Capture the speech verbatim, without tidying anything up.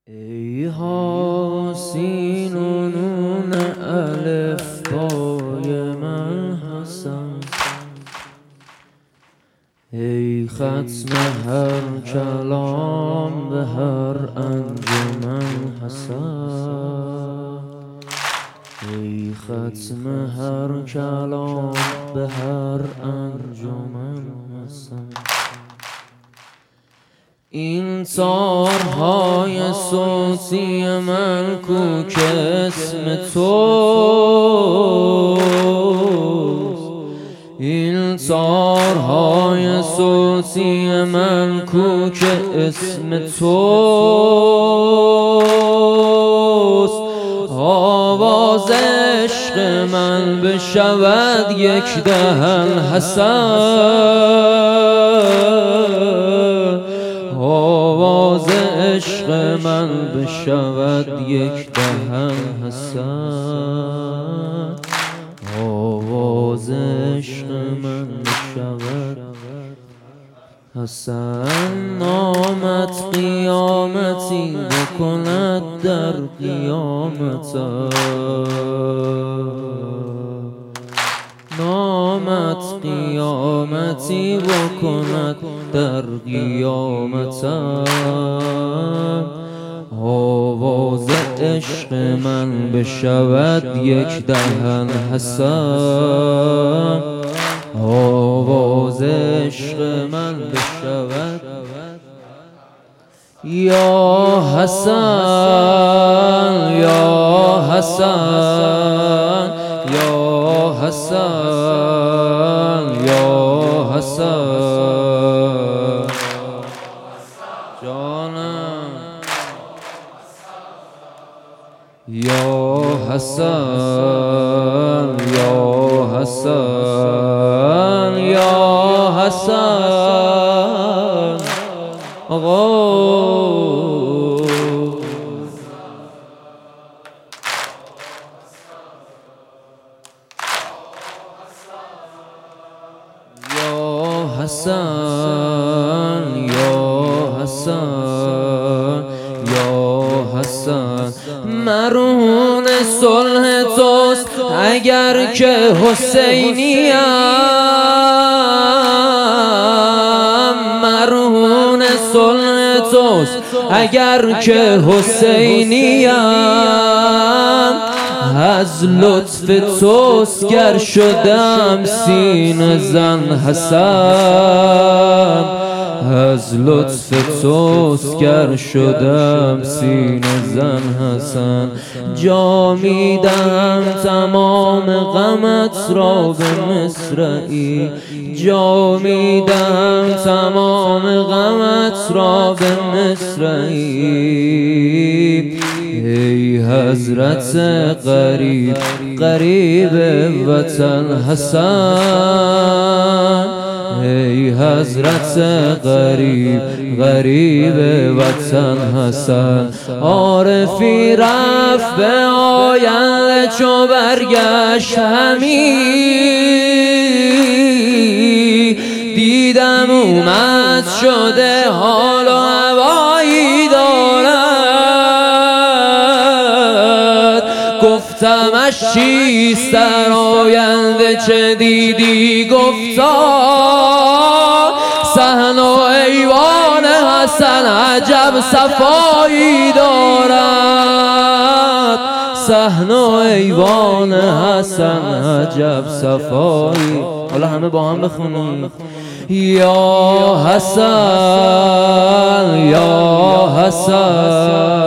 ای حاسین و نون الف بای من حسن، ای ختم هر کلام به هر انجمن حسن، ای ختم هر کلام به هر انجمن حسن. این تارهای صوتی من کو که اسم توست، این تارهای صوتی من کو که اسم توست، آواز عشق من بشود یک دهن حسن، آواز عشق من بشود یک دهن حسن، آواز عشق من بشود حسن. نامت قیامتی بکند در قیامتا، نامت قیامتی بکند در قیامتا، آواز عشق من بشود یک دهن حسن، آواز عشق من بشود یا حسن یا حسن یا حسن یا حسن جانم یا حسن یا حسن یا حسن آقا حسن یا حسن یا حسن. مرهون صلح توست اگر که حسینیم، مرهون صلح توست اگر که حسینیم، از لطف توست گر شدم سینه زن حسن، از لطف توست گر شدم سینه زن حسن. جا میدم تمام غمت را به مصرعی، جا میدم تمام غمت را به مصرعی. ای حضرت غریب غریب وطن حسن، ای حضرت غریب غریب وطن حسن. عارفی رفت به آینده چو برگشت همی، دیدم اومد شده حال و هوایی دارد، گفتمش چیست در آینده چه دیدی؟ گفتا صحن و ایوان حسن عجب صفایی دارد، صحن و ایوان حسن عجب صفایی. حالا همه با هم بخونیم یا حسن یا حسن